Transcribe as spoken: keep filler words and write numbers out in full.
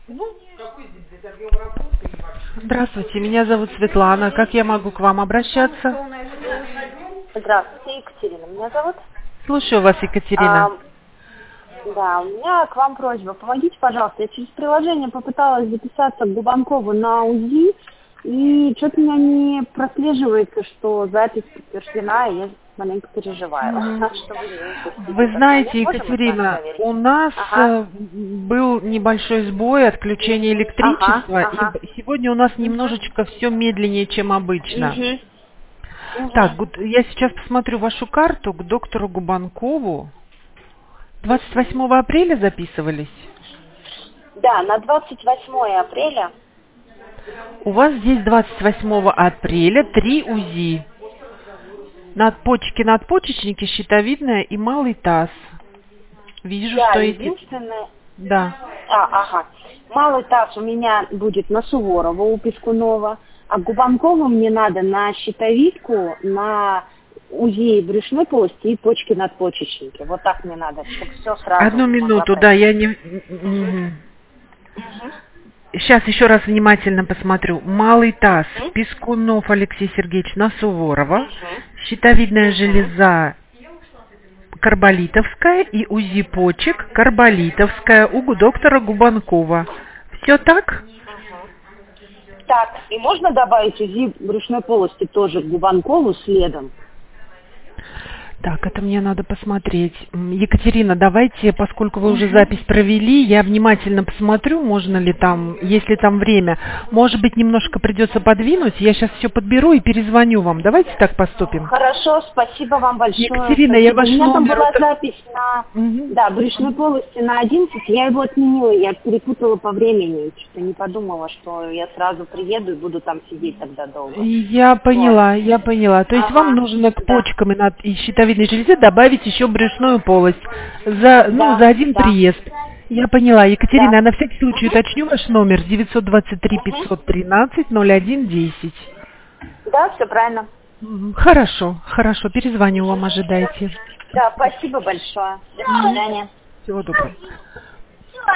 Здравствуйте, меня зовут Светлана. Как я могу к вам обращаться? Здравствуйте, Екатерина меня зовут. Слушаю вас, Екатерина. А, да, у меня к вам просьба. Помогите, пожалуйста. Я через приложение попыталась записаться к Губанкову на УЗИ, и что-то у меня не прослеживается, что запись подтверждена, и я маленько переживаю. Mm-hmm. Что вы, не вы знаете, Екатерина, у нас ага. был небольшой сбой, отключение электричества, ага, ага. и сегодня у нас немножечко все медленнее, чем обычно. Угу. Угу. Так, я сейчас посмотрю вашу карту к доктору Губанкову. двадцать восьмого апреля записывались? Да, на двадцать восьмое апреля. У вас здесь двадцать восьмого апреля три УЗИ. Надпочки, надпочечники, щитовидная и малый таз. Вижу, да, что единственное... эти... Да. А, ага. Малый таз у меня будет на Суворова у Пискунова, а Губанкову мне надо на щитовидку, на УЗИ брюшной полости и почки надпочечники. Вот так мне надо, чтобы все сразу... Одну минуту, да, я не... Угу. Сейчас еще раз внимательно посмотрю. Малый таз, угу. Пискунов Алексей Сергеевич на Суворова, угу. Щитовидная угу. железа Карболитовская и УЗИ почек Карболитовская у доктора Губанкова. Все так? Так, и можно добавить УЗИ брюшной полости тоже к Губанкову следом? Так, это мне надо посмотреть. Екатерина, давайте, поскольку вы уже запись провели, я внимательно посмотрю, можно ли там, если там время. Может быть, немножко придется подвинуть. Я сейчас все подберу и перезвоню вам. Давайте так поступим. Хорошо, спасибо вам большое. Екатерина, спасибо. я ваш номер... У меня номер... там была запись на угу. да, брюшной полости на одиннадцать, я его отменила, я перепутала по времени. Что-то не подумала, что я сразу приеду и буду там сидеть тогда долго. Я поняла, вот. я поняла. То есть ага. вам нужно к да. почкам и, над... и щитовидной железе добавить еще брюшную полость за, ну, да, за один да. приезд. Я поняла. Екатерина, да. я на всякий случай угу. уточню ваш номер девятьсот двадцать три пятьсот тринадцать ноль один десять. Да, все правильно. Хорошо, хорошо. Перезвоню вам, ожидайте. Да, спасибо большое. До свидания. Всего доброго.